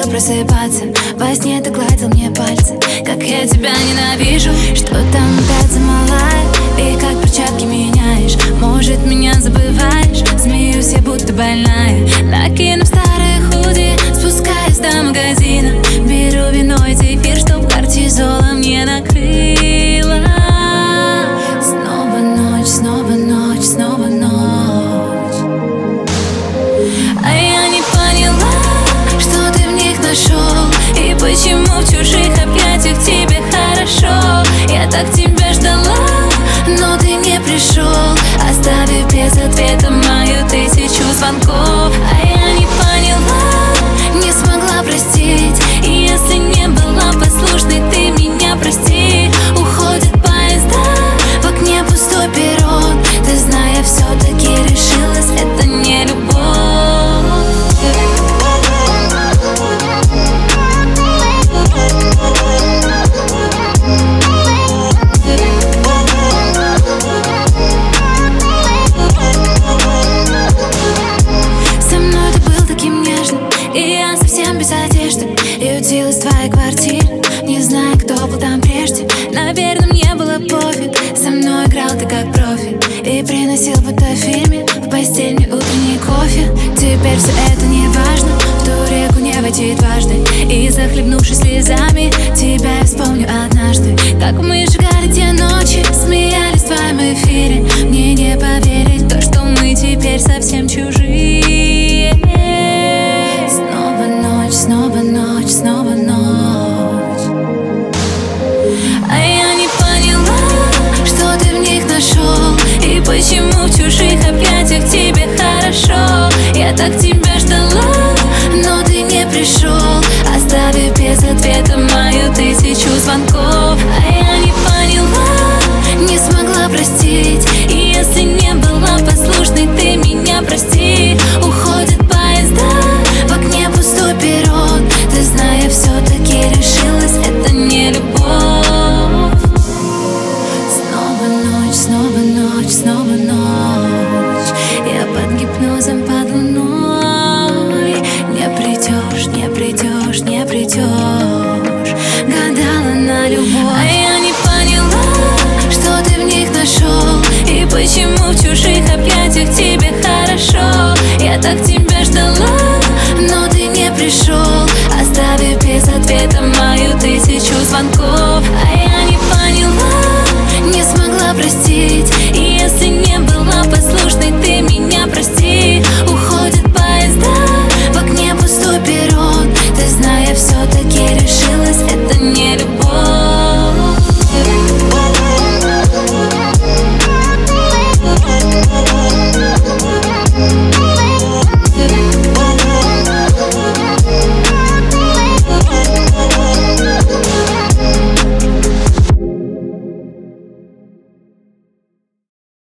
любил просыпаться. Во сне ты гладил мне пальцы. Как я тебя ненавижу, что там опять замолает. И как перчатки меняешь, может, меня забываешь. Смеюсь, я будто больная. Накину старые худи, спускаюсь до магазина. Беру вино и зефир, чтоб кортизолом не накрыло. Снова ночь, снова ночь, снова ночь. А я не поняла, что ты в них нашел. И почему в чужих объятиях тебе хорошо. Я так тебя ждала, но ты не пришел, оставив без ответа мою тысячу звонков. А я не поняла, не смогла простить. И если не была послушной, ты меня прости. Уходят поезда, в окне пустой перрон. Ты, зная, все-таки решилась, это не любовь. Без одежды и удилась в твоей квартире. Не знаю, кто был там прежде. Наверное, мне было пофиг. Со мной играл ты как профи и приносил будто в фильме в постель мне утренний кофе. Теперь все это не важно. В ту реку не войти дважды. И захлебнувшись слезами, тебя я вспомню однажды. Как мы сжигали те ночи, смеялись в твоем эфире. Мне не поверить то, что мы теперь совсем чужие. Снова ночь, снова ночь. А я не поняла, что ты в них нашел. И почему в чужих объятиях тебе хорошо. Я так тебя ждала, но ты не пришел, оставив без ответа мою тысячу звонков. А я не поняла, не смогла простить. И если не была послушной, ты меня прости. Уходят поезда, в окне пустой перрон. Ты, зная, все-таки решилась, это не любовь. Снова ночь, снова ночь, снова ночь.